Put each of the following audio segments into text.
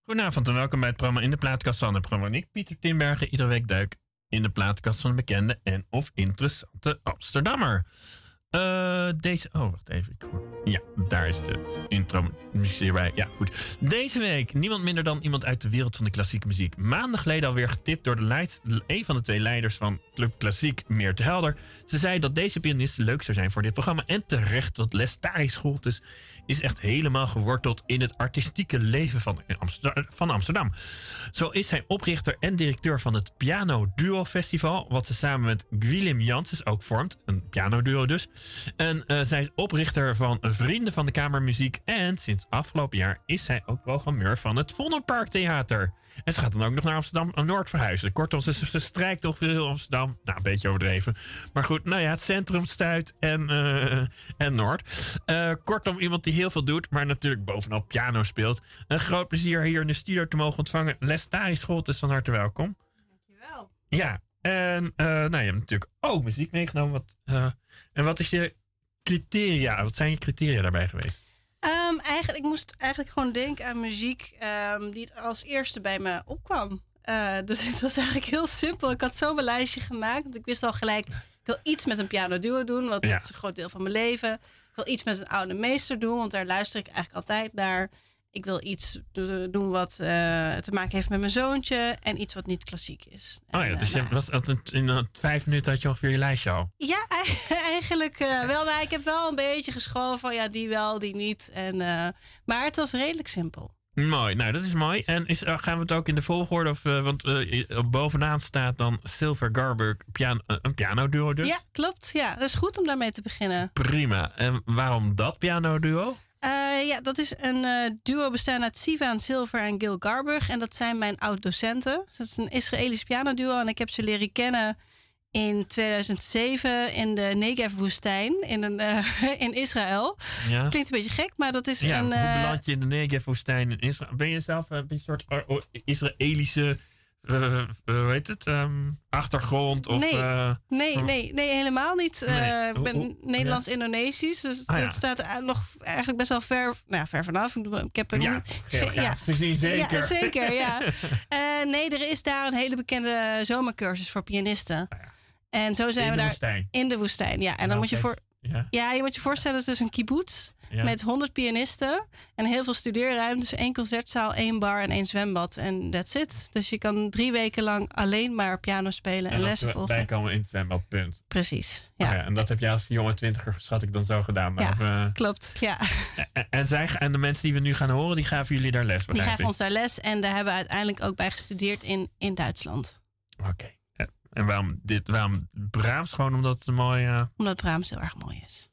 Goedenavond en welkom bij het programma In de Plaatkast van de programma. Ik, Pieter Timbergen, iedere week duik in de plaatkast van een bekende en of interessante Amsterdammer. Wacht even. Ja, daar is de intro muziek bij. Ja, goed. Deze week niemand minder dan iemand uit de wereld van de klassieke muziek. Maanden geleden alweer getipt door een van de twee leiders van Club Klassiek, Meerte Helder. Ze zei dat deze pianist leuk zou zijn voor dit programma. En terecht, want Les Scholtes is echt helemaal geworteld in het artistieke leven van Amsterdam. Zo is hij oprichter en directeur van het Piano Duo Festival, wat ze samen met Gwilym Janssens ook vormt. Een pianoduo dus. En zij is oprichter van Vrienden van de Kamermuziek. En sinds afgelopen jaar is zij ook programmeur van het Vondelpark Theater. En ze gaat dan ook nog naar Amsterdam-Noord verhuizen. Kortom, ze strijkt toch weer heel Amsterdam. Nou, een beetje overdreven. Maar goed, nou ja, het centrum, Stuit en Noord. Kortom, iemand die heel veel doet, maar natuurlijk bovenal piano speelt. Een groot plezier hier in de studio te mogen ontvangen. Les Scholtes, van harte welkom. Dankjewel. Ja, en je hebt natuurlijk ook muziek meegenomen. En wat is je criteria? Wat zijn je criteria daarbij geweest? Ik moest eigenlijk gewoon denken aan muziek die het als eerste bij me opkwam. Dus het was eigenlijk heel simpel. Ik had zo mijn lijstje gemaakt. Want ik wist al gelijk, ik wil iets met een pianoduo doen. Want dat is een groot deel van mijn leven. Ik wil iets met een oude meester doen. Want daar luister ik eigenlijk altijd naar. Ik wil iets doen wat te maken heeft met mijn zoontje. En iets wat niet klassiek is. Dus in 5 minuten had je ongeveer je lijstje al? Ja, eigenlijk wel. Maar ik heb wel een beetje geschoven van ja, die wel, die niet. Maar het was redelijk simpel. Mooi, nou dat is mooi. En gaan we het ook in de volgorde? Want bovenaan staat dan Silver Garberg, een pianoduo dus? Ja, klopt. Ja, dat is goed om daarmee te beginnen. Prima. En waarom dat pianoduo? Dat is een duo bestaande uit Sivan Silver en Gil Garberg. En dat zijn mijn oud-docenten. Dat is een Israëlisch pianoduo. En ik heb ze leren kennen in 2007 in de Negev-woestijn in Israël. Ja. Klinkt een beetje gek, maar dat is hoe beland je in de Negev-woestijn in Israël? Ben je zelf een soort Israëlische achtergrond? Of, nee, helemaal niet. Ik ben Nederlands-Indonesisch, dus het staat nog eigenlijk best wel ver vanaf. Ik heb gezien, zeker. Ja, zeker, ja. Er is daar een hele bekende zomercursus voor pianisten. En zo zijn we daar in de woestijn. Ja, en dan moet je je moet je voorstellen, het is een kibbutz met 100 pianisten en heel veel studeerruimtes, 1 concertzaal, 1 bar en 1 zwembad. En that's it. Dus je kan 3 weken lang alleen maar piano spelen en lessen volgen. Bijkomen in het zwembad, punt. Precies. Ja. En dat heb jij als jonge 20er, schat ik, dan zo gedaan. Ja, klopt. Ja. En de mensen die we nu gaan horen, die gaven jullie daar les? Die gaven ons daar les en daar hebben we uiteindelijk ook bij gestudeerd in Duitsland. Oké. En waarom Brahms? Gewoon omdat het een mooi... Omdat Brahms heel erg mooi is.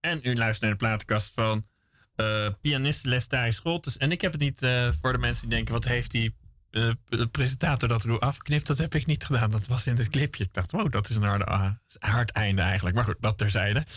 En u luistert naar de platenkast van pianistenles Thijs Scholtes. En ik heb het niet voor de mensen die denken... wat heeft die presentator dat er afgeknipt? Dat heb ik niet gedaan. Dat was in het clipje. Ik dacht, wow, dat is een hard einde eigenlijk. Maar goed, dat terzijde.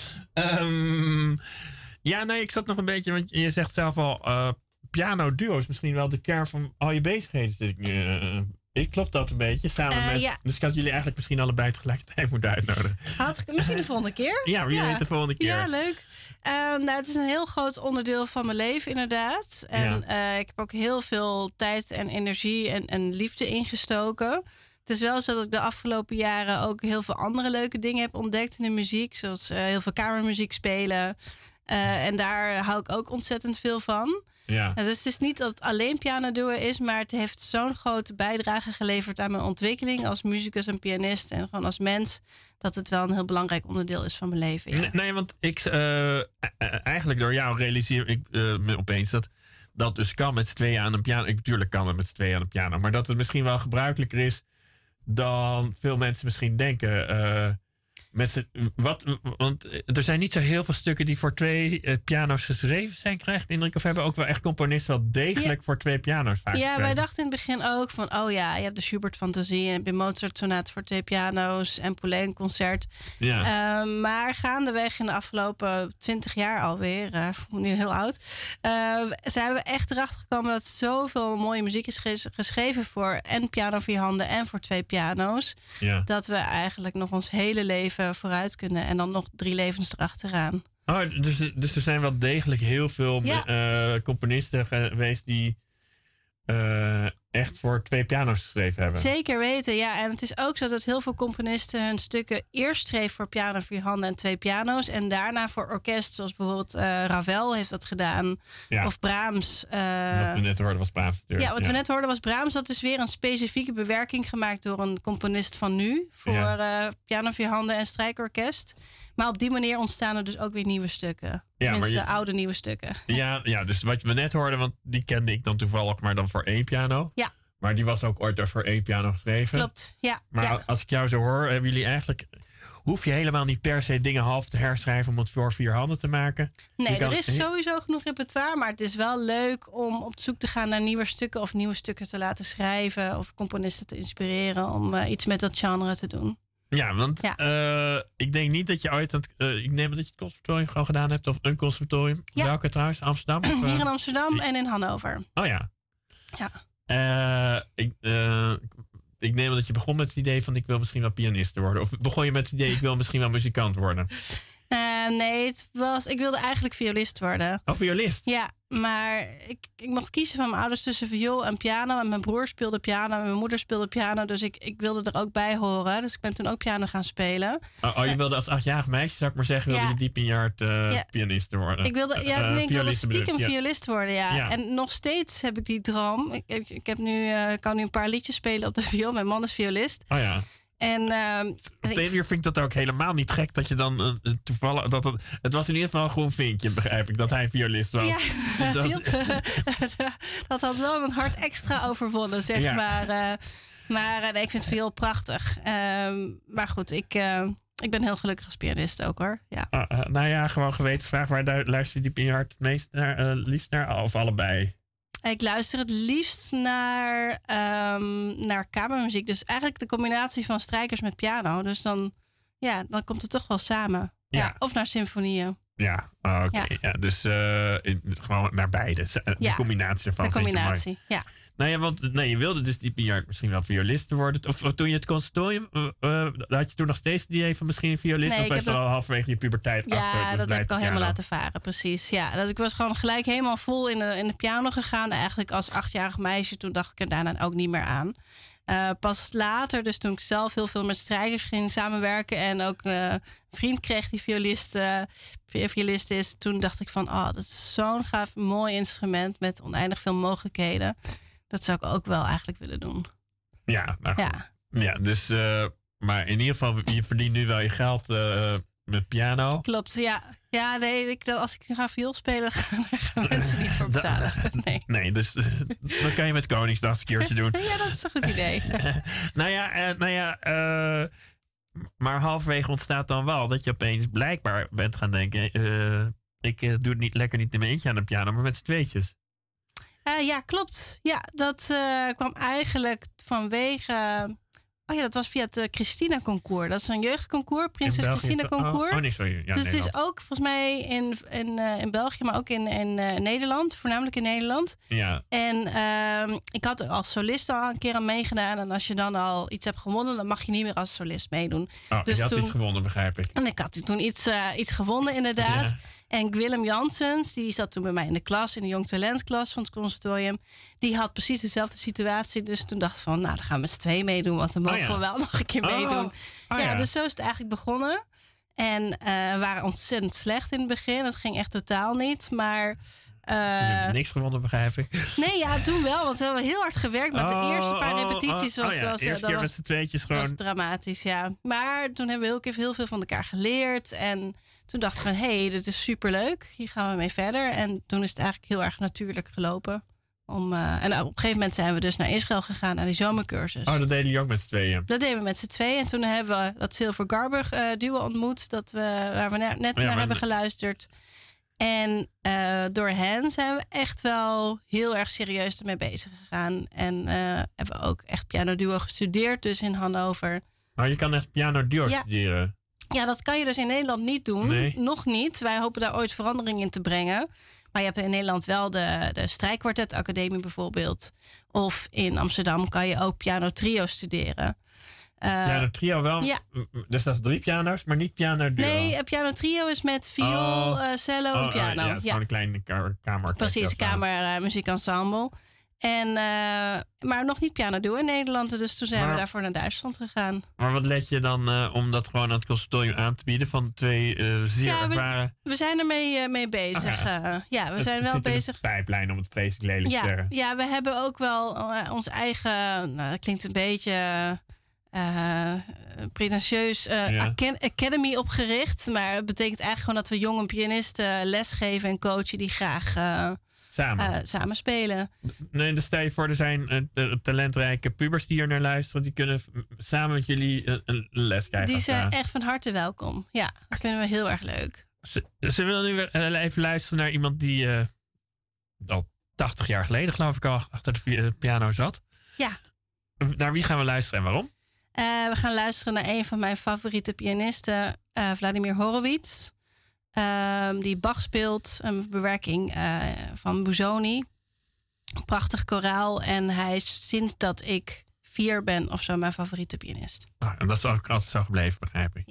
Ja, nee, ik zat nog een beetje... want je zegt zelf al... piano duo is misschien wel de kern van al je bezigheden. Zit ik nu... Ik klopt dat een beetje, samen met... Ja. Dus ik had jullie eigenlijk misschien allebei tegelijkertijd moeten uitnodigen. Misschien de volgende keer. Ja, wie weet de volgende keer. Ja, leuk. Nou, het is een heel groot onderdeel van mijn leven, inderdaad. En ik heb ook heel veel tijd en energie en liefde ingestoken. Het is wel zo dat ik de afgelopen jaren ook heel veel andere leuke dingen heb ontdekt in de muziek. Zoals heel veel kamermuziek spelen. En daar hou ik ook ontzettend veel van. Ja. Dus het is niet dat het alleen pianoduo is, maar het heeft zo'n grote bijdrage geleverd aan mijn ontwikkeling als muzikus en pianist en gewoon als mens, dat het wel een heel belangrijk onderdeel is van mijn leven. Ja. Nee, want ik eigenlijk door jou realiseer ik me opeens dat dus kan met z'n tweeën aan een piano. Natuurlijk kan het met z'n tweeën aan een piano, maar dat het misschien wel gebruikelijker is dan veel mensen misschien denken. Want er zijn niet zo heel veel stukken die voor twee piano's geschreven zijn, krijg ik de indruk. Of hebben ook wel echt componisten wel degelijk voor twee piano's vaak geschreven? Wij dachten in het begin ook van, je hebt de Schubert-fantasie en heb je Mozart-sonate voor twee piano's en Poulenc-concert. Ja. Maar gaandeweg in de afgelopen 20 jaar alweer, nu heel oud, zijn we echt erachter gekomen dat zoveel mooie muziek is geschreven voor en piano 4 handen en voor twee piano's. Ja. Dat we eigenlijk nog ons hele leven vooruit kunnen en dan nog 3 levens erachteraan. Oh, dus er zijn wel degelijk heel veel componisten geweest die echt voor twee piano's geschreven hebben. Zeker weten, ja. En het is ook zo dat heel veel componisten hun stukken eerst schreven voor piano 4 handen en twee piano's en daarna voor orkest, zoals bijvoorbeeld Ravel heeft dat gedaan. Ja. Of Brahms. Wat we net hoorden was Brahms natuurlijk. Ja, wat we net hoorden was Brahms. Dat is weer een specifieke bewerking gemaakt door een componist van nu voor piano 4 handen en strijkorkest. Maar op die manier ontstaan er dus ook weer nieuwe stukken. Tenminste, oude nieuwe stukken. Ja, dus wat we net hoorden, want die kende ik dan toevallig maar dan voor 1 piano. Ja. Maar die was ook ooit voor 1 piano geschreven. Klopt, ja. Maar als ik jou zo hoor, hebben jullie eigenlijk... Hoef je helemaal niet per se dingen half te herschrijven om het voor 4 handen te maken? Nee, er is sowieso genoeg repertoire. Maar het is wel leuk om op zoek te gaan naar nieuwe stukken of nieuwe stukken te laten schrijven. Of componisten te inspireren om iets met dat genre te doen. Ja, want ik denk niet dat je ooit... ik neem dat je het conservatorium gewoon gedaan hebt. Of een conservatorium. Ja. Welke trouwens? Amsterdam? Of, hier in Amsterdam en in Hannover. Oh ja. Ik neem dat je begon met het idee van ik wil misschien wel pianist worden. Of begon je met het idee ik wil misschien wel muzikant worden? Nee, ik wilde eigenlijk violist worden. Oh, violist? Ja, maar ik mocht kiezen van mijn ouders tussen viool en piano. En mijn broer speelde piano en mijn moeder speelde piano. Dus ik wilde er ook bij horen. Dus ik ben toen ook piano gaan spelen. Je wilde als 8-jarig meisje, zou ik maar zeggen, wilde je diep in je hart pianist worden? Ik wilde stiekem violist worden, ja. En nog steeds heb ik die droom. Ik kan nu een paar liedjes spelen op de viool. Mijn man is violist. Oh ja. En op de ene manier vind ik dat ook helemaal niet gek dat je dan toevallig... Het was in ieder geval een groen vinkje, begrijp ik, dat hij violist was. Ja, dat had wel mijn hart extra overwonnen, zeg maar. Maar ik vind het veel prachtig. Maar goed, ik ben heel gelukkig als pianist ook, hoor. Ja. Gewoon gewetensvraag. Waar luister je diep in je hart het meest naar, liefst naar? Of allebei? Ik luister het liefst naar kamermuziek. Dus eigenlijk de combinatie van strijkers met piano. Dus dan komt het toch wel samen. Ja. Of naar symfonieën. Ja, oké. Ja, dus gewoon naar beide. De combinatie van. De combinatie, ja. Nou ja, want je wilde dus diep in je hart misschien wel violist worden. Of toen je het conservatorium, had je toen nog steeds die idee van misschien een violist? Nee, of was je al halverwege je puberteit achter? Ja, dat heb ik al helemaal laten varen, precies. Ja, ik was gewoon gelijk helemaal vol in de piano gegaan. Eigenlijk als 8-jarig meisje. Toen dacht ik er daarna ook niet meer aan. Pas later, dus toen ik zelf heel veel met strijkers ging samenwerken... en ook een vriend kreeg die violist is... toen dacht ik van, dat is zo'n gaaf, mooi instrument... met oneindig veel mogelijkheden... Dat zou ik ook wel eigenlijk willen doen. Ja, dus... maar in ieder geval, je verdient nu wel je geld met piano. Klopt, ja. Ja, nee, als ik ga viool spelen, gaan mensen niet voor betalen. Nee, dus dan kan je met Koningsdag een keertje doen. Ja, dat is een goed idee. Maar halverwege ontstaat dan wel dat je opeens blijkbaar bent gaan denken... ik doe het lekker niet in mijn eentje aan de piano, maar met z'n tweetjes. Ja, klopt. Ja, dat kwam eigenlijk vanwege... Oh ja, dat was via het Christina Concours. Dat is een jeugdconcours, Prinses Christina Concours. Nee, sorry. Ja, dus het is ook volgens mij in België, maar ook in Nederland. Voornamelijk in Nederland. Ja. En ik had er als solist al een keer aan meegedaan. En als je dan al iets hebt gewonnen, dan mag je niet meer als solist meedoen. Dus je had iets gewonnen, begrijp ik. En ik had toen iets gewonnen, inderdaad. Ja. En Willem Janssens, die zat toen bij mij in de klas, in de jong talentklas van het conservatorium. Die had precies dezelfde situatie. Dus toen dacht ik van, nou, dan gaan we met z'n tweeën meedoen. Want dan mogen we wel nog een keer meedoen. Dus zo is het eigenlijk begonnen. En we waren ontzettend slecht in het begin. Het ging echt totaal niet. Maar... je hebt niks gewonnen, begrijp ik. Nee, ja, toen wel. Want we hebben heel hard gewerkt. Maar de eerste paar repetities was... eerste keer met z'n tweetjes gewoon... was dramatisch, ja. Maar toen hebben we heel veel van elkaar geleerd. En toen dachten we van, dit is superleuk. Hier gaan we mee verder. En toen is het eigenlijk heel erg natuurlijk gelopen. En op een gegeven moment zijn we dus naar Israël gegaan, naar die zomercursus. Dat deden jullie ook met z'n tweeën? Dat deden we met z'n tweeën. En toen hebben we dat Silver Garber duo ontmoet. Waar we net naar hebben geluisterd. En door hen zijn we echt wel heel erg serieus ermee bezig gegaan. En hebben we ook echt pianoduo gestudeerd, dus in Hannover. Maar je kan echt pianoduo studeren? Ja, dat kan je dus in Nederland niet doen. Nee. Nog niet. Wij hopen daar ooit verandering in te brengen. Maar je hebt in Nederland wel de Strijkkwartetacademie bijvoorbeeld. Of in Amsterdam kan je ook piano trio studeren. Piano trio wel. Ja. Dus dat is 3 piano's, maar niet piano duo. Nee, piano trio is met viool, cello en piano. Ja, gewoon een kleine kamer. Precies, kamermuziekensemble. Maar nog niet piano duo in Nederland. Dus toen zijn we daarvoor naar Duitsland gegaan. Maar wat let je dan om dat gewoon aan het conservatorium aan te bieden van 2 zeer ervaren... We zijn er mee bezig. We zijn wel bezig. Een pijplijn, om het vreselijk lelijk te zeggen. Ja, we hebben ook wel ons eigen... dat klinkt een beetje... pretentieus academy opgericht. Maar het betekent eigenlijk gewoon dat we jonge pianisten lesgeven en coachen die graag samen spelen. Nee, dus stel je voor, er zijn talentrijke pubers die hier naar luisteren. Die kunnen samen met jullie een les krijgen. Die zijn echt van harte welkom. Ja, dat vinden we heel erg leuk. Ze willen nu even luisteren naar iemand die al 80 jaar geleden, geloof ik, al achter de piano zat. Ja. Naar wie gaan we luisteren en waarom? We gaan luisteren naar een van mijn favoriete pianisten, Vladimir Horowitz. Die Bach speelt, een bewerking van Busoni. Prachtig koraal. En hij is sinds dat ik 4 ben of zo mijn favoriete pianist. En dat is ook altijd zo gebleven, begrijp ik. Ja.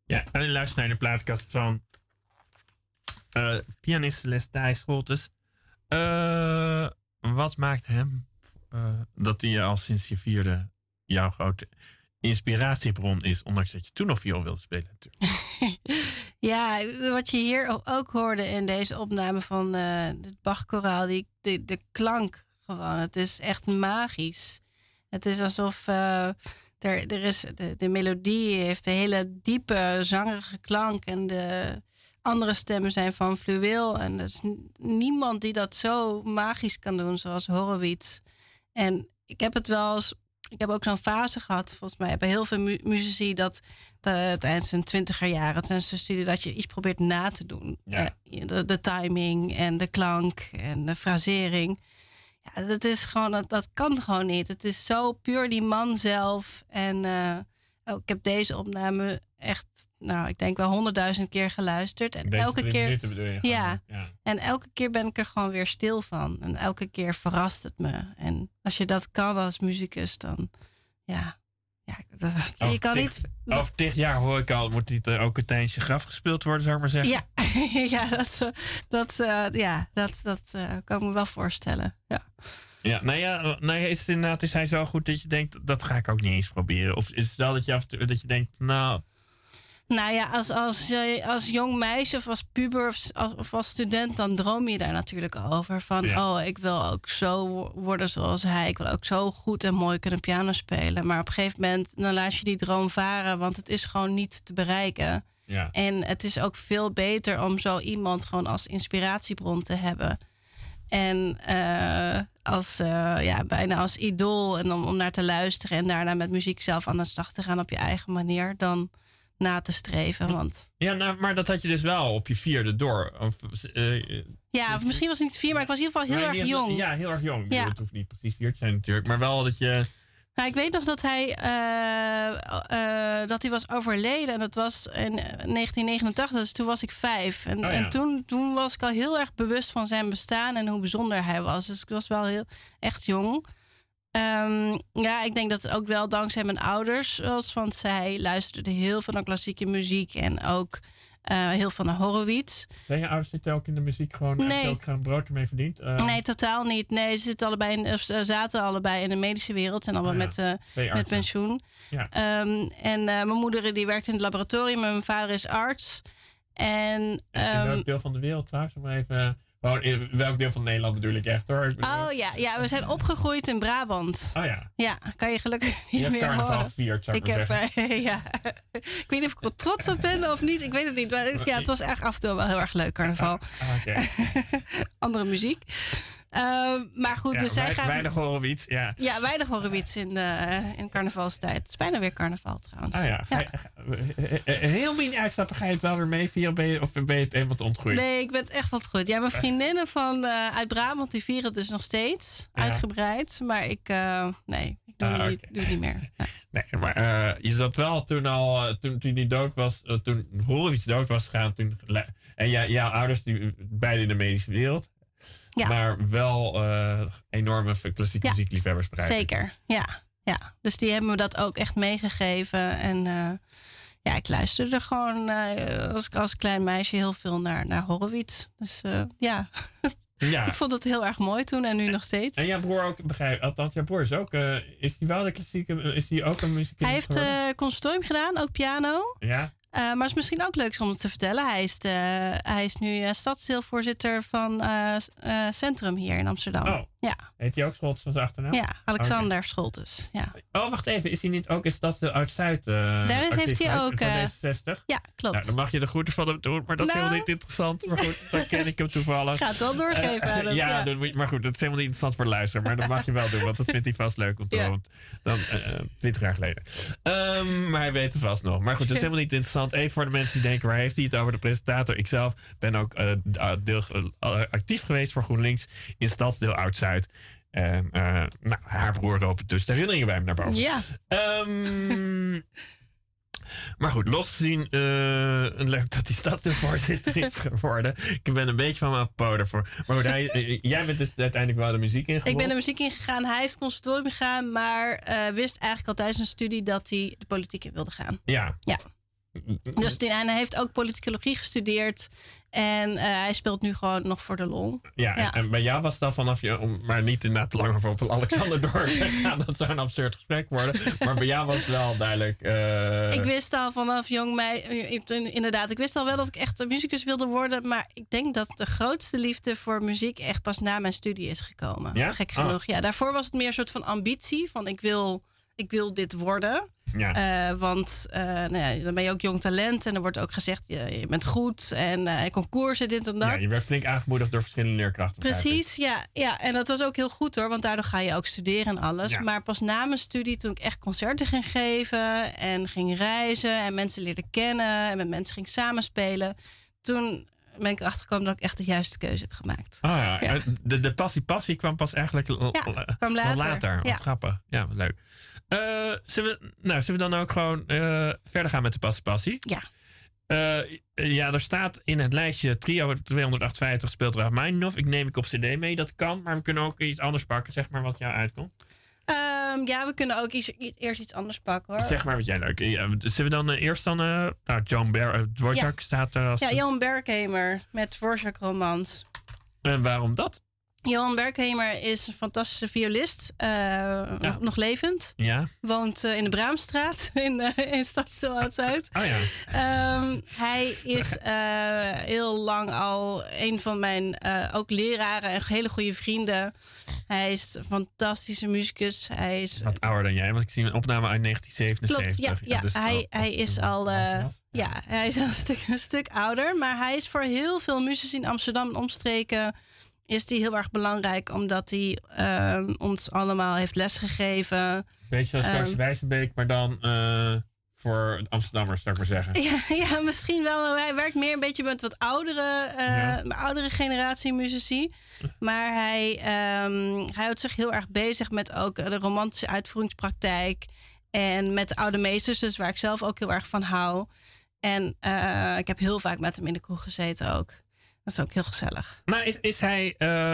Ja, en luister naar de plaatkast van pianist Les Thijs Scholtes. Wat maakt hem dat hij al sinds je 4e jouw grote inspiratiebron is, ondanks dat je toen nog viool wilde spelen natuurlijk. Ja, wat je hier ook hoorde in deze opname van het Bach-koraal, de klank gewoon, het is echt magisch. Het is alsof er is de melodie heeft een hele diepe, zangerige klank en de andere stemmen zijn van fluweel. En er is niemand die dat zo magisch kan doen zoals Horowitz. En ik heb het wel eens... Ik heb ook zo'n fase gehad, volgens mij, bij heel veel muzici, dat tijdens hun 20er jaren, tijdens de studie, dat je iets probeert na te doen. Ja. De timing en de klank en de frasering. Ja, dat is gewoon, dat kan gewoon niet. Het is zo puur die man zelf. En ik heb deze opname echt, ik denk wel 100.000 keer geluisterd. En deze elke keer. Minuten bedoel je? Ja. En elke keer ben ik er gewoon weer stil van. En elke keer verrast het me. En als je dat kan als muzikus, dan je kan niet. Over 10 jaar hoor ik al, moet niet ook tijdens je graf gespeeld worden, zou ik maar zeggen. Ja, dat kan ik me wel voorstellen. Ja. Ja, is het inderdaad, is hij zo goed dat je denkt, dat ga ik ook niet eens proberen? Of is het wel dat je denkt, nou ja, als jong meisje of als puber of als student, dan droom je daar natuurlijk over. Van, ik wil ook zo worden zoals hij. Ik wil ook zo goed en mooi kunnen piano spelen. Maar op een gegeven moment, dan laat je die droom varen, want het is gewoon niet te bereiken. Ja. En het is ook veel beter om zo iemand gewoon als inspiratiebron te hebben. En bijna als idool. En om naar te luisteren en daarna met muziek zelf aan de slag te gaan op je eigen manier. Dan na te streven. Want... Ja, maar dat had je dus wel op je 4e door. Of misschien was het niet 4, maar ik was in ieder geval heel erg jong. Ja, heel erg jong. Het hoeft niet precies 4 te zijn natuurlijk. Maar wel dat je... Ik weet nog dat hij was overleden. En dat was in 1989, dus toen was ik 5. En toen was ik al heel erg bewust van zijn bestaan en hoe bijzonder hij was. Dus ik was wel echt jong. Ik denk dat het ook wel dankzij mijn ouders was. Want zij luisterden heel veel naar klassieke muziek en ook heel veel naar Horowitz. Zijn je ouders zitten ook in de muziek gewoon? Nee. Ook een brood ermee verdient? Nee, totaal niet. Nee, ze zaten allebei in de medische wereld en allemaal met pensioen. Ja. En mijn moeder die werkt in het laboratorium en mijn vader is arts. En in welk deel van de wereld trouwens? Om even... in welk deel van Nederland bedoel ik echt hoor? We zijn opgegroeid in Brabant. Oh ja. Ja, kan je gelukkig niet meer carnaval horen. gevierd, zou ik maar zeggen. Ik weet niet of ik er trots op ben of niet. Ik weet het niet. Maar het was echt af en toe wel heel erg leuk, carnaval. Andere muziek. Maar goed, dus zij gaan... Weinig Horowitz, ja. Ja, weinig Horowitz in carnavalstijd. Het is bijna weer carnaval trouwens. Heel min uitstappen, ga je het wel weer mee via of ben je het eenmaal te ontgroeien? Nee, ik ben het echt ontgroeid. Ja, mijn vriendinnen uit Brabant, die vieren het dus nog steeds. Uitgebreid. Maar ik doe het niet meer. Nee, maar je zat wel toen hij dood was, toen Horowitz dood was gegaan. En jouw ouders, die beide in de medische wereld. Ja. Maar wel enorme klassieke muziekliefhebbers bereiken. Zeker, ja. Dus die hebben me dat ook echt meegegeven. En ik luisterde er gewoon als klein meisje heel veel naar Horowitz. Dus ik vond het heel erg mooi toen en nu nog steeds. En jouw broer ook, althans jouw broer is ook, is die wel de klassieke, is die ook een muzikus? Hij heeft conservatorium gedaan, ook piano. Ja. Maar het is misschien ook leuk om het te vertellen. Hij is nu stadsdeelvoorzitter van Centrum hier in Amsterdam. Oh, ja. Heet hij ook Scholtes van zijn achternaam? Ja, Alexander Scholtes. Ja. Oh, wacht even. Is hij niet ook in Stadsdeel Oud-Zuid? Daar heeft hij ook... Van D66? Ja, klopt. Nou, dan mag je de groeten van hem doen, maar dat is helemaal niet interessant. Maar goed, dan ken ik hem toevallig. Ik ga het wel doorgeven aan hem. Maar goed, dat is helemaal niet interessant voor de luisteraar. Maar dat mag je wel doen, want dat vindt hij vast leuk om te horen. Dan 20 jaar geleden. Maar hij weet het vast nog. Maar goed, dat is helemaal niet interessant. Even voor de mensen die denken, waar heeft hij het over? De presentator. Ikzelf ben ook actief geweest voor GroenLinks in Stadsdeel Oud-Zuid. En haar broer opent dus de herinneringen bij hem naar boven. Ja. Maar goed, losgezien, leuk dat hij stadsdeelvoorzitter is geworden. Ik ben een beetje van mijn poder voor. Maar goed, jij bent dus uiteindelijk wel de muziek ingegaan. Ik ben de muziek ingegaan. Hij heeft conservatorium gegaan, maar wist eigenlijk al tijdens zijn studie dat hij de politiek in wilde gaan. Ja. Dus hij heeft ook politicologie gestudeerd. En hij speelt nu gewoon nog voor de lol. Ja. En bij jou was het dan vanaf je... Om maar niet inderdaad te lang over op Alexander door te gaan. Dat zou een absurd gesprek worden. Maar bij jou was het wel duidelijk... Ik wist al vanaf jong inderdaad. Ik wist al wel dat ik echt een muzikus wilde worden. Maar ik denk dat de grootste liefde voor muziek echt pas na mijn studie is gekomen. Ja? Gek genoeg. Ja, daarvoor was het meer een soort van ambitie. Van ik wil dit worden. Ja. Want dan ben je ook jong talent. En er wordt ook gezegd, je bent goed. En concoursen, dit en dat. Ja, je werd flink aangemoedigd door verschillende leerkrachten. Precies, ja. En dat was ook heel goed hoor. Want daardoor ga je ook studeren en alles. Ja. Maar pas na mijn studie, toen ik echt concerten ging geven. En ging reizen. En mensen leerde kennen. En met mensen ging samenspelen. Toen ben ik erachter gekomen dat ik echt de juiste keuze heb gemaakt. Ja. De passie kwam pas eigenlijk kwam later. Wat grappig. Ja, wat leuk. Zullen we dan ook gewoon verder gaan met de passie? Ja. Er staat in het lijstje trio 258 speelt Rachmaninoff. Ik neem op cd mee, dat kan. Maar we kunnen ook iets anders pakken, zeg maar wat jou uitkomt. We kunnen ook eerst iets anders pakken hoor. Zeg maar wat jij leuk. Zullen we dan eerst Johan Dvorak staat er als... Ja, Johan Berkhemer met Dvorak-romans. En waarom dat? Johan Berkhemer is een fantastische violist. Nog levend. Ja. Woont in de Braamstraat in Stadsdeel Oud-Zuid. Oh ja. Hij is heel lang al een van mijn ook leraren en hele goede vrienden. Hij is een fantastische muzikus. Hij is wat ouder dan jij, want ik zie een opname uit 1977. Klopt, dus hij is al hij is al een stuk ouder. Maar hij is voor heel veel muzici in Amsterdam en omstreken is die heel erg belangrijk, omdat hij ons allemaal heeft lesgegeven. Beetje zoals Lars Wijzenbeek, maar dan voor Amsterdammers, zou ik maar zeggen. Ja, misschien wel. Hij werkt meer een beetje met wat oudere generatie muzici. Maar hij houdt zich heel erg bezig met ook de romantische uitvoeringspraktijk. En met de oude meesters, dus waar ik zelf ook heel erg van hou. En ik heb heel vaak met hem in de kroeg gezeten ook. Dat is ook heel gezellig. Maar is hij,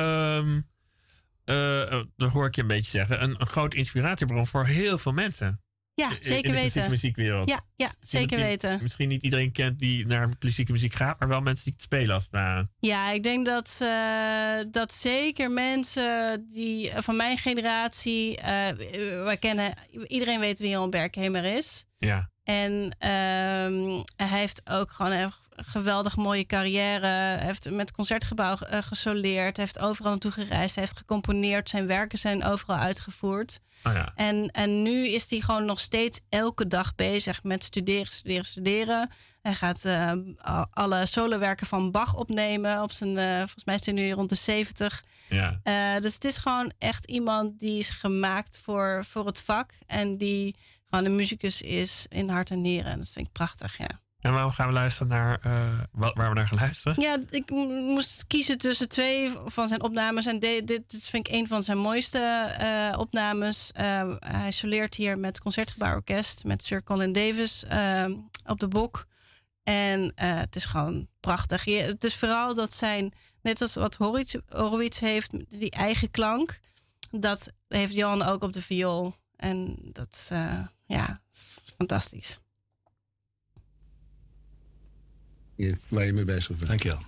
dat hoor ik je een beetje zeggen, een grote inspiratiebron voor heel veel mensen? Ja, zeker weten. In de muziekwereld. Ja, zeker weten. Misschien niet iedereen kent die naar klassieke muziek gaat, maar wel mensen die het spelen als het ware. Ja, ik denk dat zeker mensen die van mijn generatie, wij kennen, iedereen weet wie Johan Berkhemer is. Ja. En hij heeft ook gewoon een geweldig mooie carrière. Hij heeft met het Concertgebouw gesoleerd. Hij heeft overal naartoe gereisd. Hij heeft gecomponeerd. Zijn werken zijn overal uitgevoerd. Oh ja. En nu is hij gewoon nog steeds elke dag bezig met studeren. Hij gaat alle solowerken van Bach opnemen. Op zijn, volgens mij is hij nu rond de 70. Ja. Dus het is gewoon echt iemand die is gemaakt voor het vak. En die gewoon een muzikus is in hart en nieren. En dat vind ik prachtig, ja. En waarom gaan we luisteren naar waar we naar gaan luisteren? Ja, ik moest kiezen tussen twee van zijn opnames. En dit vind ik een van zijn mooiste opnames. Hij soleert hier met het Concertgebouworkest, met Sir Colin Davis op de bok. En het is gewoon prachtig. Het is vooral dat zijn, net als wat Horowitz heeft, die eigen klank. Dat heeft Johan ook op de viool. En dat is fantastisch. Hier, waar je mee bezig bent. Dankjewel.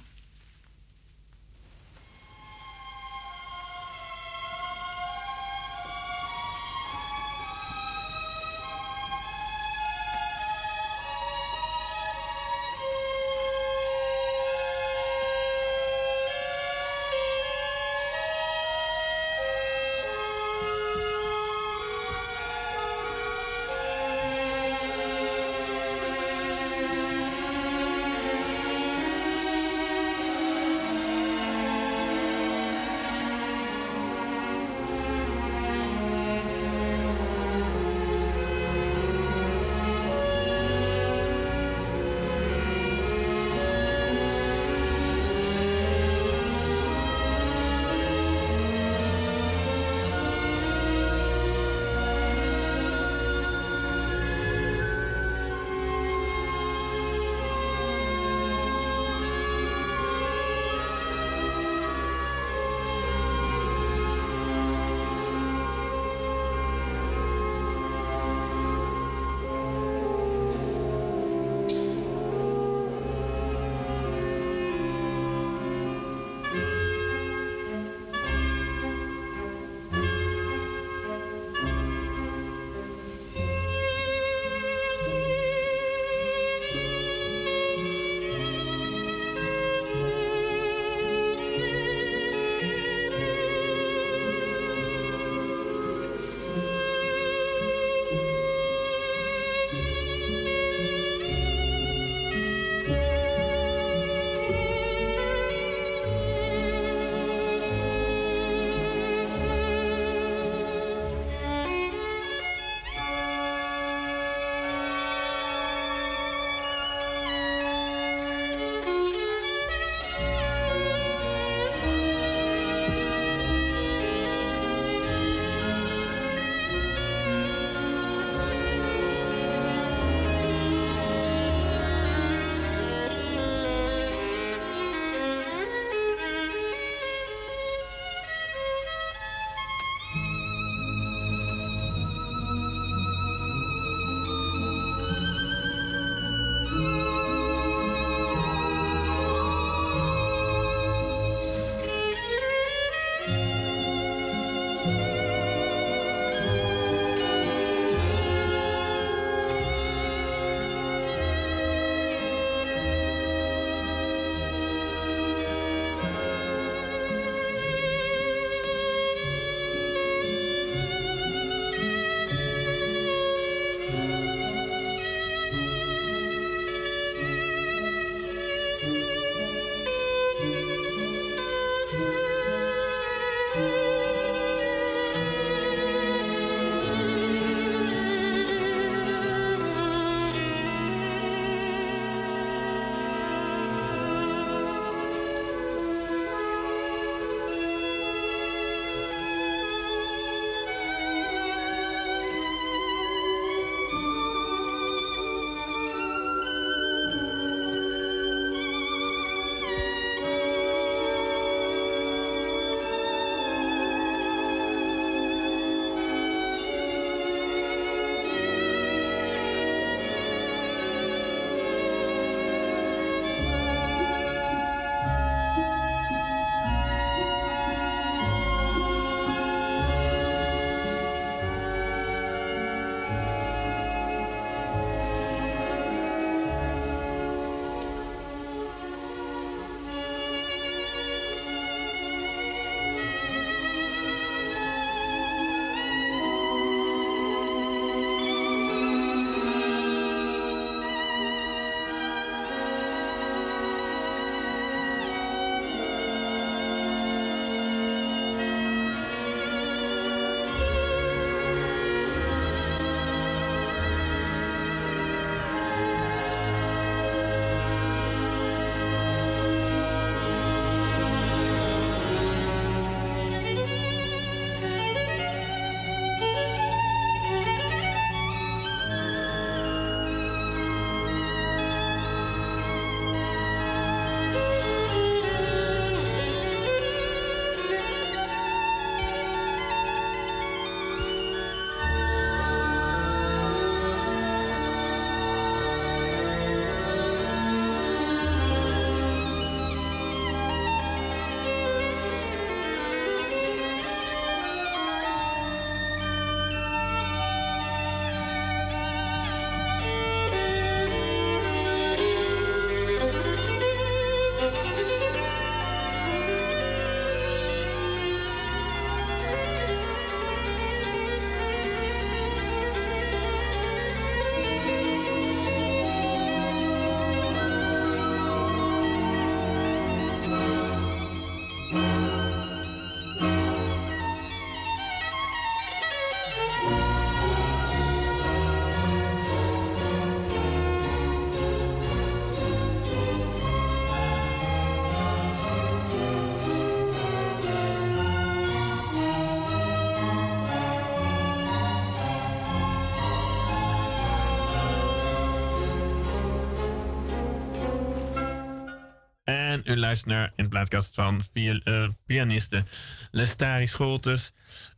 u luistert naar in de plaatkast van pianiste Lestari Scholtes.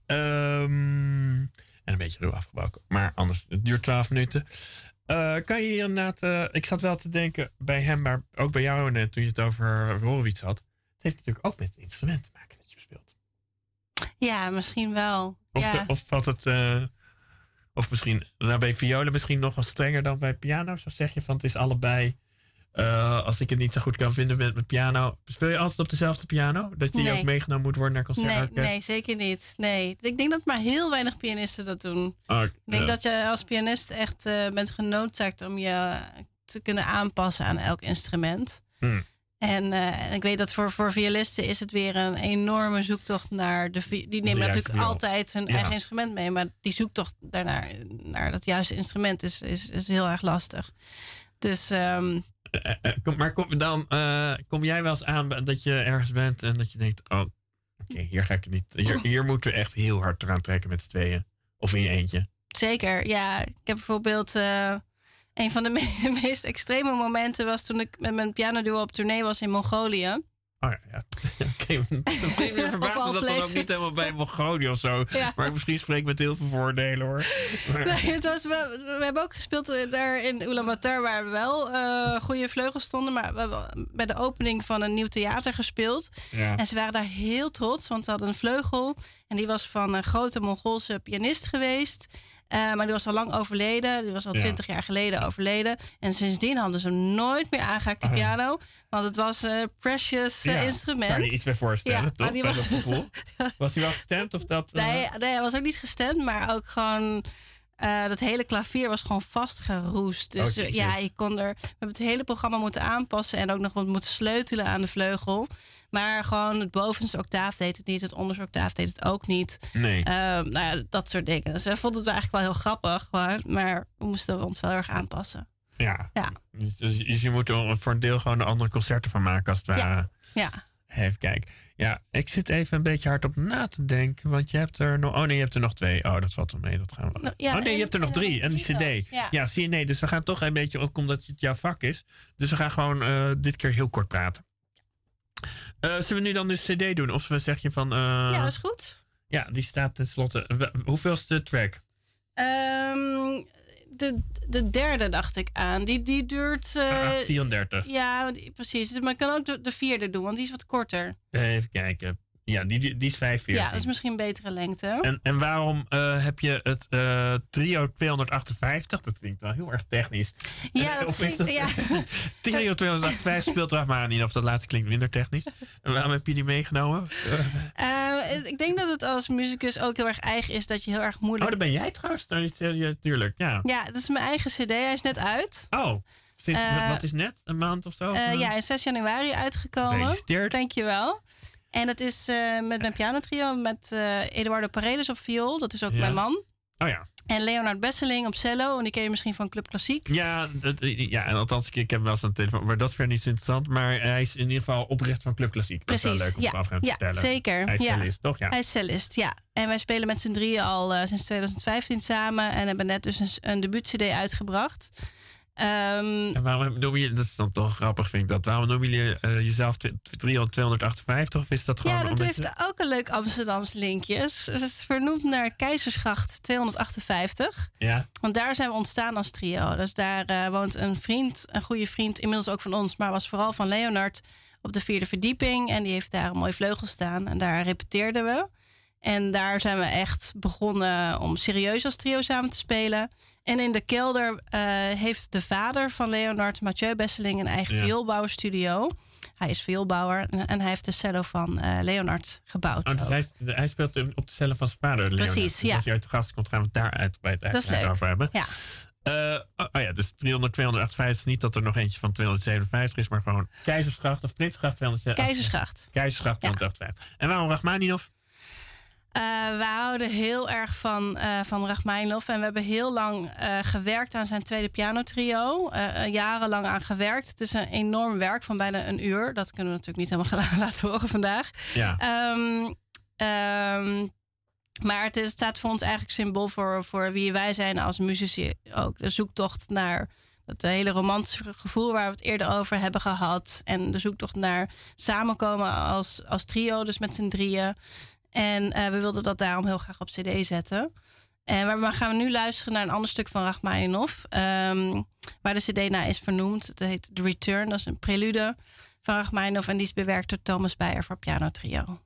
En een beetje ruw afgebroken. Maar anders, het duurt 12 minuten. Kan je hier inderdaad... ik zat wel te denken bij hem, maar ook bij jou net toen je het over Horowitz had. Het heeft natuurlijk ook met het instrument te maken dat je bespeelt. Ja, misschien wel. Of valt het... of misschien bij violen misschien nog wel strenger dan bij piano. Zo zeg je van het is allebei... als ik het niet zo goed kan vinden met piano. Speel je altijd op dezelfde piano? Dat die ook meegenomen moet worden naar concertorkest? Nee, zeker niet. Nee. Ik denk dat maar heel weinig pianisten dat doen. Ik denk dat je als pianist echt bent genoodzaakt om je te kunnen aanpassen aan elk instrument. En ik weet dat voor violisten is het weer een enorme zoektocht naar die nemen natuurlijk altijd hun eigen instrument mee. Maar die zoektocht daarnaar naar dat juiste instrument is heel erg lastig. Dus... kom jij wel eens aan dat je ergens bent en dat je denkt... oké, hier ga ik het niet... Hier moeten we echt heel hard eraan trekken met z'n tweeën. Of in je eentje. Zeker, ja. Ik heb bijvoorbeeld... een van de meest extreme momenten was toen ik met mijn pianoduo op tournee was in Mongolië. Oh ja. Oké, het is weer verbaasd dat dan ook niet helemaal bij Mongolië of zo. Ja. Maar misschien spreek ik met heel veel voordelen hoor. Nee, we hebben ook gespeeld daar in Ulaanbaatar waar we wel goede vleugels stonden. Maar we hebben bij de opening van een nieuw theater gespeeld. Ja. En ze waren daar heel trots, want ze hadden een vleugel. En die was van een grote Mongoolse pianist geweest. Maar die was al lang overleden. Die was al 20 jaar geleden overleden. En sindsdien hadden ze hem nooit meer aangeraakt, die piano. Want het was een precious instrument. Kan je iets bij voorstellen, toch? Die was hij wel gestemd? Of dat, Nee, hij was ook niet gestemd. Maar ook gewoon... dat hele klavier was gewoon vastgeroest. Dus je kon er... We hebben het hele programma moeten aanpassen. En ook nog wat moeten sleutelen aan de vleugel. Maar gewoon het bovenste octaaf deed het niet. Het onderste octaaf deed het ook niet. Nee. Dat soort dingen. Dus we vonden het eigenlijk wel heel grappig. Gewoon, maar we moesten ons wel erg aanpassen. Ja. Dus je moet er voor een deel gewoon andere concerten van maken als het ware. Ja. Even kijken. Ja, ik zit even een beetje hard op na te denken. Want je hebt er nog... Oh nee, je hebt er nog 2. Oh, dat valt wel mee. Dat gaan we... je hebt er nog 3. En die cd. Ja, zie je, nee. Dus we gaan toch een beetje... Ook omdat het jouw vak is. Dus we gaan gewoon dit keer heel kort praten. Zullen we nu dan de cd doen? Of zeg je van... ja, dat is goed. Ja, die staat tenslotte... Hoeveelste track? De derde dacht ik aan. Die duurt... 34. Ja, precies. Maar ik kan ook de vierde doen, want die is wat korter. Even kijken. Ja, die is 45. Ja, dat is misschien een betere lengte. En waarom heb je het trio 258? Dat klinkt wel heel erg technisch. Ja, dat klinkt... Trio 258 speelt Rachmaninoff. Of dat laatste klinkt minder technisch. En waarom heb je die meegenomen? Ik denk dat het als muzikus ook heel erg eigen is dat je heel erg moeilijk... Oh, dat ben jij trouwens? Tuurlijk, ja. Ja, dat is mijn eigen cd. Hij is net uit. Oh, sinds, wat is net? Een maand of zo? Ja, in 6 januari uitgekomen. Gefeliciteerd. Dankjewel. En dat is met mijn pianotrio met Eduardo Paredes op viool. Dat is ook mijn man. Oh ja. En Leonard Besseling op cello. En die ken je misschien van Club Klassiek. Ja, en althans, ik heb wel eens aan de telefoon. Maar dat is verder niet zo interessant. Maar hij is in ieder geval oprichter van Club Klassiek. Precies. Dat is wel leuk om te afgaan te vertellen. Zeker. Hij is cellist, toch? Ja. Hij is cellist, ja. En wij spelen met z'n drieën al sinds 2015 samen. En hebben net dus een debuut-cd uitgebracht. En waarom noem je, dat is dan toch grappig, vind ik dat. Waarom noemen jullie jezelf trio 258? Of is dat gewoon... Ja, dat heeft ook een leuk Amsterdams linkje. Het is vernoemd naar Keizersgracht 258. Ja. Want daar zijn we ontstaan als trio. Dus daar woont een goede vriend, inmiddels ook van ons, maar was vooral van Leonard op de 4e verdieping. En die heeft daar een mooi vleugel staan. En daar repeteerden we. En daar zijn we echt begonnen om serieus als trio samen te spelen. En in de kelder heeft de vader van Leonard, Mathieu Besseling, een eigen vioolbouwerstudio. Hij is vioolbouwer en hij heeft de cello van Leonard gebouwd. Oh, dus hij speelt op de cello van zijn vader, Leonard. Precies, ja. Als je uit de gast komt, gaan we het daar uitgebreid over hebben. Ja. Dus 258 is niet dat er nog eentje van 257 is, maar gewoon Keizersgracht of Prinsgracht 258. Keizersgracht 258. En waarom Rachmaninoff? We houden heel erg van Rachmaninoff. En we hebben heel lang gewerkt aan zijn tweede pianotrio. Jarenlang aan gewerkt. Het is een enorm werk van bijna een uur. Dat kunnen we natuurlijk niet helemaal laten horen vandaag. Ja. Maar het staat voor ons eigenlijk symbool voor wie wij zijn als muzici ook. De zoektocht naar Het hele romantische gevoel waar we het eerder over hebben gehad. En de zoektocht naar samenkomen als trio, dus met z'n drieën. En we wilden dat daarom heel graag op cd zetten. En waar gaan we nu luisteren naar een ander stuk van Rachmaninov. Waar de cd naar is vernoemd. Het heet The Return, dat is een prelude van Rachmaninov. En die is bewerkt door Thomas Beyer voor piano trio.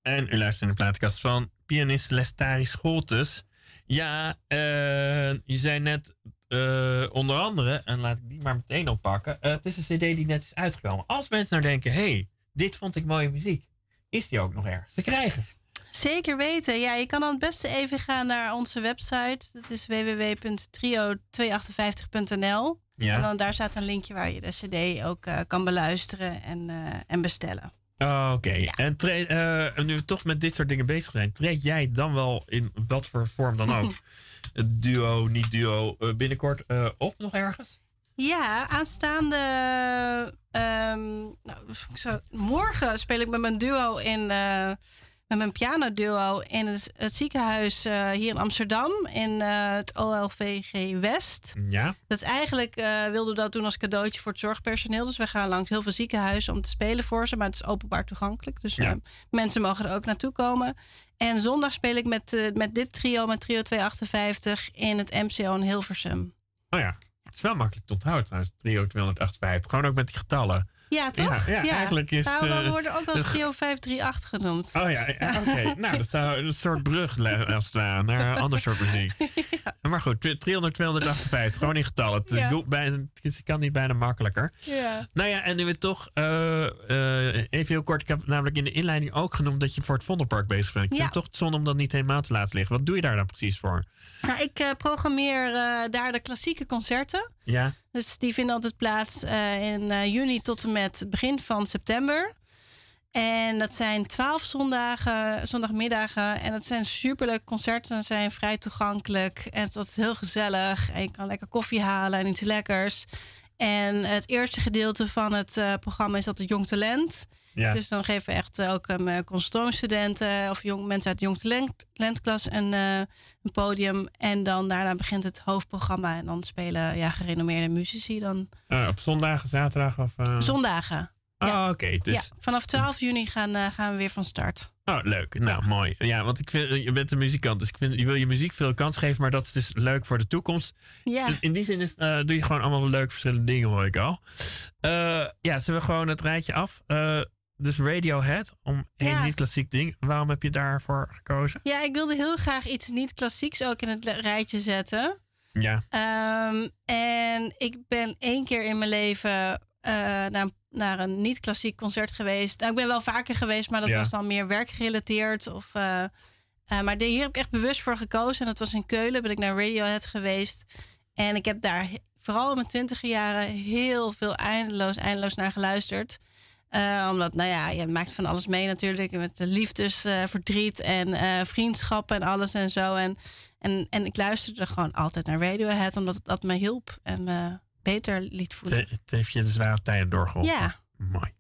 En u luistert in de plaatkast van pianist Lestari Scholtes. Ja, je zei net onder andere, en laat ik die maar meteen oppakken. Het is een cd die net is uitgekomen. Als mensen nou denken, hey, dit vond ik mooie muziek. Is die ook nog ergens te krijgen? Zeker weten. Ja, je kan dan het beste even gaan naar onze website. Dat is www.trio258.nl. Ja. En dan daar staat een linkje waar je de cd ook kan beluisteren en bestellen. Oké. Ja. En nu we toch met dit soort dingen bezig zijn, treed jij dan wel in wat voor vorm dan ook? Duo, niet duo, binnenkort op nog ergens? Ja, aanstaande... morgen speel ik met mijn duo met mijn pianoduo in het ziekenhuis hier in Amsterdam. In het OLVG West. Ja. Dat is eigenlijk, wilden we dat doen als cadeautje voor het zorgpersoneel. Dus we gaan langs heel veel ziekenhuizen om te spelen voor ze. Maar het is openbaar toegankelijk. Dus mensen mogen er ook naartoe komen. En zondag speel ik met dit trio, met Trio 258, in het MCO in Hilversum. Oh ja. Het is wel makkelijk te onthouden trouwens, Trio 258. Gewoon ook met die getallen. Ja, toch? Ja, eigenlijk is het... we worden ook wel eens Trio 538 genoemd. Oh ja, oké. Nou, dat is een soort brug als het ware naar een ander soort muziek. Ja. Maar goed, 258, gewoon in getallen. Het kan niet bijna makkelijker. Ja. Nou ja, en nu we toch even heel kort. Ik heb namelijk in de inleiding ook genoemd dat je voor het Vondelpark bezig bent. Ik vind het toch zonde om dat niet helemaal te laten liggen. Wat doe je daar dan precies voor? Nou, ik programmeer daar de klassieke concerten. Ja. Dus die vinden altijd plaats in juni tot en met begin van september. En dat zijn 12 zondagmiddagen. En dat zijn superleuke concerten. Ze zijn vrij toegankelijk. En het is heel gezellig. En je kan lekker koffie halen en iets lekkers. En het eerste gedeelte van het programma is dat het Jong Talent. Ja. Dus dan geven we echt ook conservatoriumstudenten of mensen uit de Jong Talentklas een podium. En dan daarna begint het hoofdprogramma. En dan spelen gerenommeerde muzici dan. Op zondagen, zaterdag of... Zondagen. Ja. Oké. Dus... Ja, vanaf 12 juni gaan we weer van start. Oh, leuk. Nou, mooi. Ja, want ik vind, je bent een muzikant, dus ik vind, je wil je muziek veel kans geven, maar dat is dus leuk voor de toekomst. Ja. In die zin doe je gewoon allemaal leuke verschillende dingen, hoor ik al. Zullen we gewoon het rijtje af? Dus Radiohead, om één niet-klassiek ding. Waarom heb je daarvoor gekozen? Ja, ik wilde heel graag iets niet-klassieks ook in het rijtje zetten. Ja. En ik ben 1 keer in mijn leven naar een niet-klassiek concert geweest. Nou, ik ben wel vaker geweest, maar dat was dan meer werkgerelateerd. Maar hier heb ik echt bewust voor gekozen. En dat was in Keulen, ben ik naar Radiohead geweest. En ik heb daar vooral in mijn 20e jaren heel veel eindeloos naar geluisterd. Omdat, je maakt van alles mee natuurlijk. Met de liefdesverdriet en vriendschappen en alles en zo. En ik luisterde gewoon altijd naar Radiohead, omdat dat me hielp en me beter liet voelen. Het heeft je de zware tijden doorgeholpen. Ja. Mooi.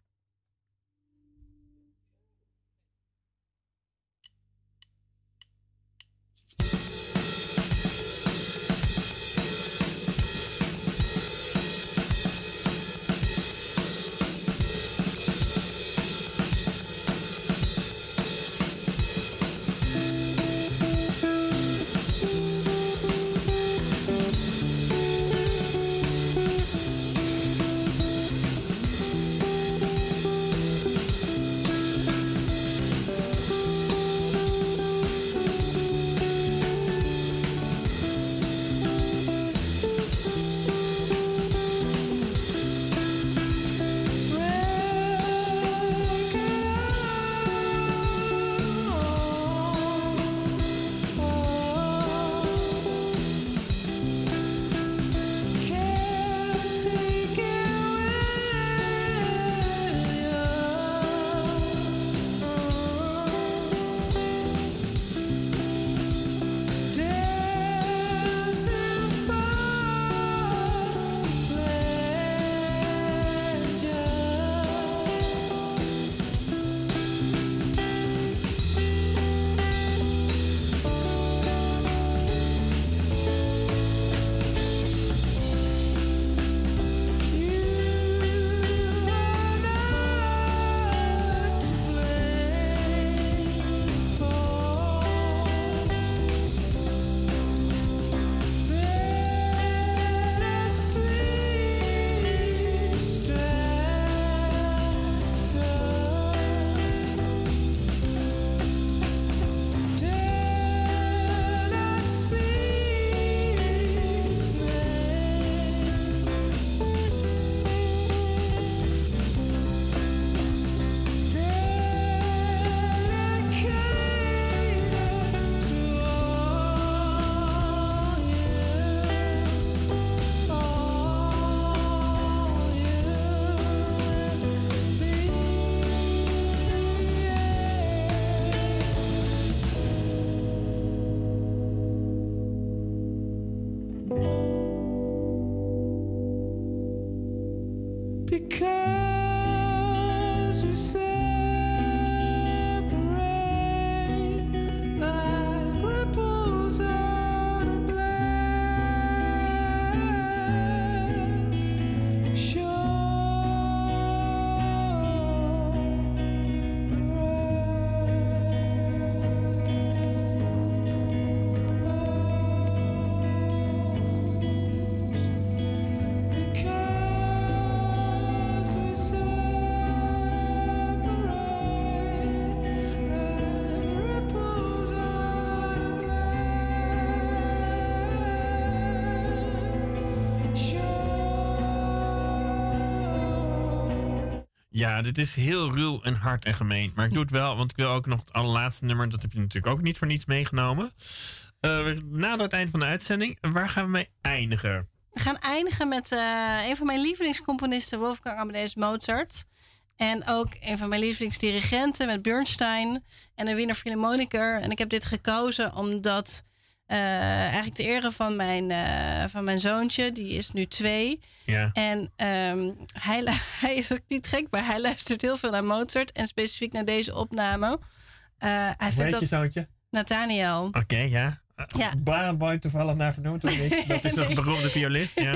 Ja, dit is heel ruw en hard en gemeen. Maar ik doe het wel, want ik wil ook nog het allerlaatste nummer. Dat heb je natuurlijk ook niet voor niets meegenomen. Na het eind van de uitzending. Waar gaan we mee eindigen? We gaan eindigen met een van mijn lievelingscomponisten, Wolfgang Amadeus Mozart. En ook een van mijn lievelingsdirigenten met Bernstein. En een Wiener Philharmoniker. En ik heb dit gekozen omdat eigenlijk ter ere van mijn zoontje. Die is nu 2. Ja. En hij is ook niet gek, maar hij luistert heel veel naar Mozart. En specifiek naar deze opname. Hij vindt je zoontje? Nathaniel. Oké, ja. Ja. Barenboy toevallig naar vernoemd. Dat is een beroemde violist, ja.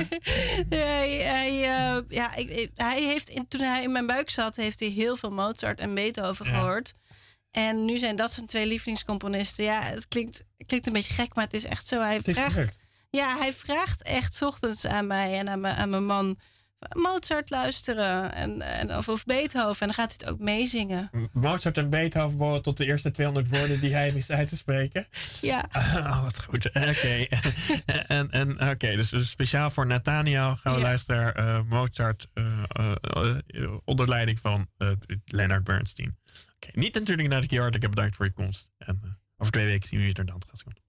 Hij heeft toen hij in mijn buik zat, heeft hij heel veel Mozart en Beethoven gehoord. En nu zijn dat zijn 2 lievelingscomponisten. Ja, het klinkt een beetje gek, maar het is echt zo. Hij vraagt echt 's ochtends aan mij en aan mijn man Mozart luisteren of Beethoven. En dan gaat hij het ook meezingen. Mozart en Beethoven behoren tot de eerste 200 woorden die hij wist uit te spreken. Ja. Oh, wat goed. Oké. Oké, dus speciaal voor Nathaniel gaan we luisteren naar Mozart onder leiding van Leonard Bernstein. Oké, niet natuurlijk naar de keer hartelijk bedankt voor je komst. En over 2 weken zien we weer naar de handgast komt.